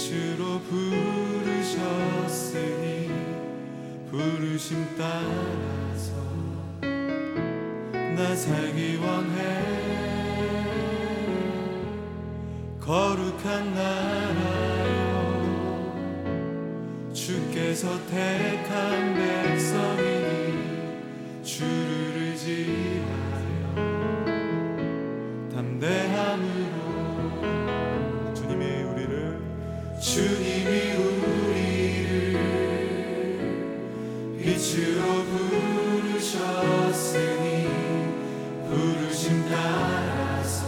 빛으로 부르셨으니 부르심 따라서 나 살기 원해. 거룩한 나라여 주께서 택한 백성이니 주를 의지하여 담대함으로 주님이 우리를 빛으로 부르셨으니 부르심 따라서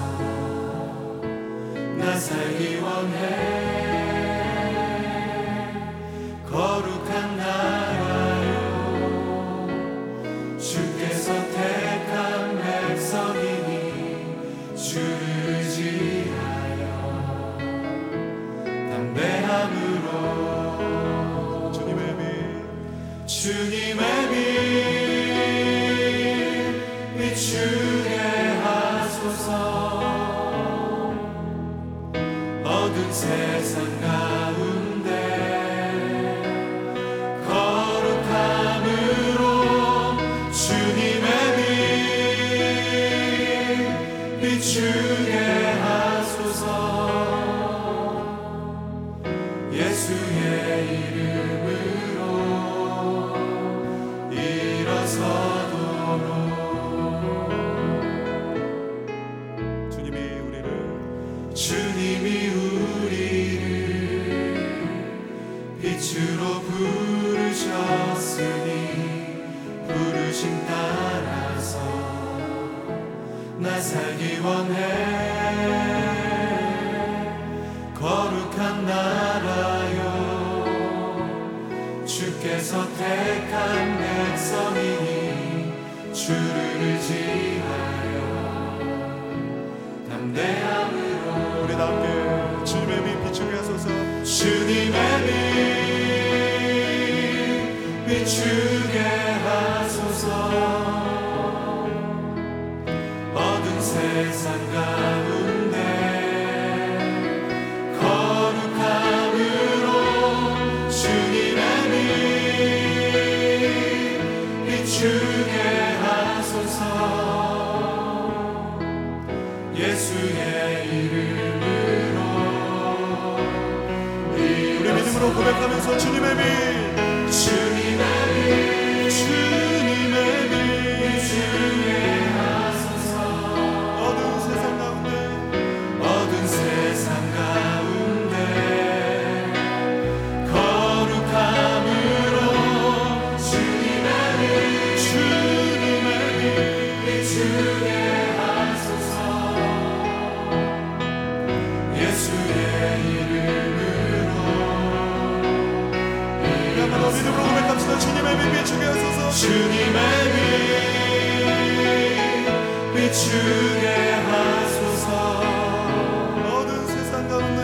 나 살기 원해. 거룩한 나라여 주께서 택한 백성이니 주를 의지하여 담대함으로 주님의 빛 비추게 하소서. 어두운 세상 가운데 거룩함으로 주님의 빛 비추게 하소서. 예수의 이름으로 일어서도록 주님이 우리를 빛으로 부르셨으니 부르심 따라서 나 살기 원해. 거룩한 나라여 주께서 택한 백성이니 주를 의지하여 담대함으로 우리 다 함께 주님의 빛 비추게 하소서. 주님의 빛 비추게 하소서. 어두운 세상 가운데 거룩함으로 주님의 빛 비추게 하소서. 예수의 이름으로 우리 믿음으로 고백하면서 주님의 빛 주님의 빛 비추게 하소서. 어두운 세상 가운데 거룩함으로 주님의 빛 비추게 하소서. 예수의 이름으로 믿음으로 고백합시다. 주님의 빛 비추게 하소서. 주님의 빛 비추게 하소서. 어두운 세상 가운데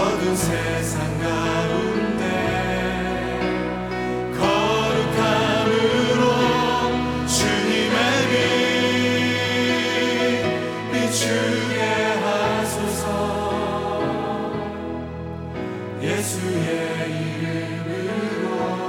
거룩함으로 주님의 빛 비추게 하소서. 예수의 이름으로